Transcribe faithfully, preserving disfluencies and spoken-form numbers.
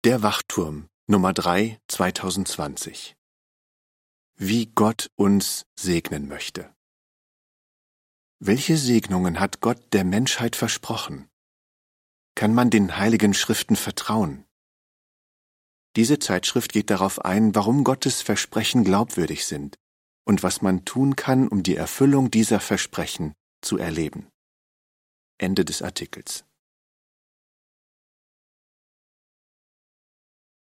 Der Wachturm Nummer drei zweitausendzwanzig. Wie Gott uns segnen möchte. Welche Segnungen hat Gott der Menschheit versprochen? Kann man den Heiligen Schriften vertrauen? Diese Zeitschrift geht darauf ein, warum Gottes Versprechen glaubwürdig sind und was man tun kann, um die Erfüllung dieser Versprechen zu erleben. Ende des Artikels.